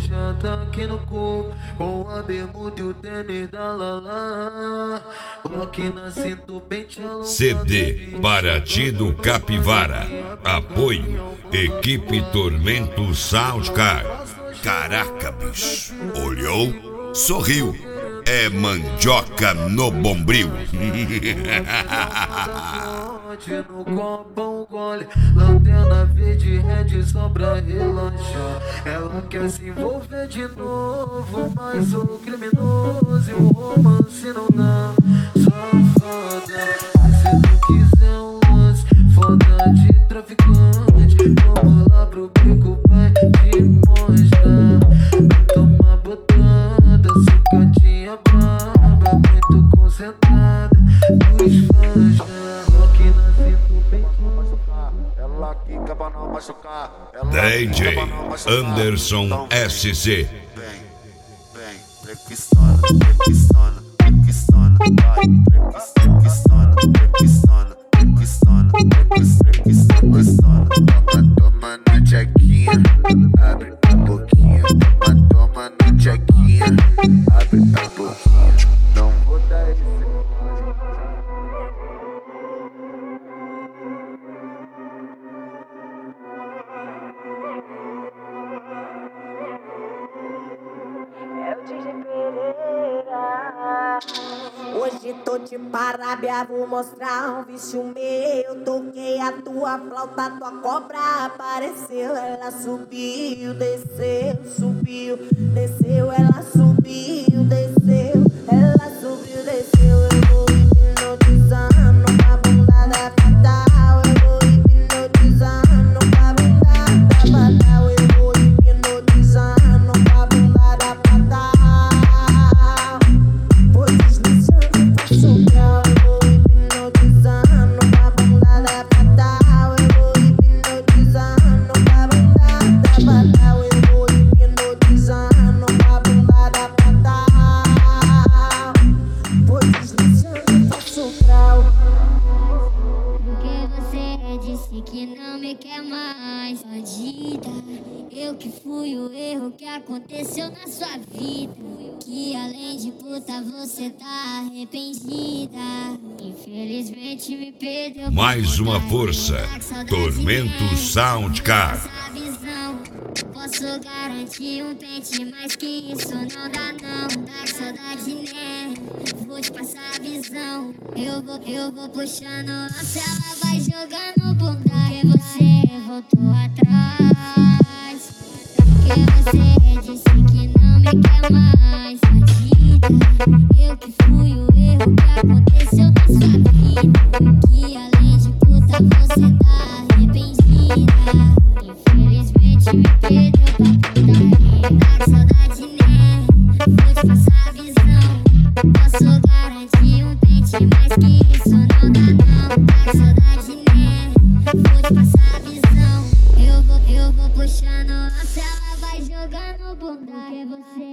já tá aqui no corpo, com a bermuda e o tênis da Lala. Aqui na cinta, pente alongado. CD Paraty do Capivara. Apoio Equipe Tormento Soundcar. Caraca, bicho. Olhou, sorriu. É mandioca no bombril. No copo um gole, lanterna verde red só pra relaxar. Ela quer se envolver de novo, mas sou criminoso e o romance não dá. Safada, se tu quiser um lance, foda de traficante, vamos lá pro bico, pai, te mostrar. Vai tomar botada, socadinha braba, muito concentrada, dos fãs, DJ Anderson SC. Vem, preguiçona, preguiçona, preguiçona, vai, preguiçona, preguiçona, preguiçona, preguiçona. Toma na jaquinha, abre a boquinha. Toma na jaquinha, abre a boquinha. Não vou dar esse. Hoje tô de parábia, vou mostrar um vício meu. Toquei a tua flauta, tua cobra apareceu. Ela subiu, desceu, subiu, desceu. Ela subiu, desceu, ela subiu, desceu. Eu vou hipnotizando com a bunda da fatal. Eu vou hipnotizando com a bunda da fatal. Eu vou hipnotizando com a bunda da fatal. Vou deslizando, faço grau. Eu vou hipnotizando com a bunda da fatal. Eu vou hipnotizando com a bunda da fatal. Eu vou hipnotizando com a bunda da fatal. Vou deslizando, faço grau. Porque você disse que não me quer mais, bandida. Eu que fui o erro que aconteceu na sua vida. Que além de puta você tá arrependida. Infelizmente me perdeu. Mais uma força. Tormento Soundcar. Essa visão, posso garantir um pente, mas que isso não dá não. Dá saudade, né? Vou te passar a visão. Eu vou puxando a ela vai jogando bunda. Porque você voltou atrás. Porque você disse que não me quer mais, bandida. Eu que fui o erro que aconteceu na sua vida. Que além de puta você tá arrependida. Infelizmente me perdeu pra putaria. Dá saudade, né? Vou te passar a visão. Posso garantir um pente, mas que isso não dá não. Dá saudade, né? Vou te passar a visão. Eu vou puxando a ela vai jogando bunda. Porque você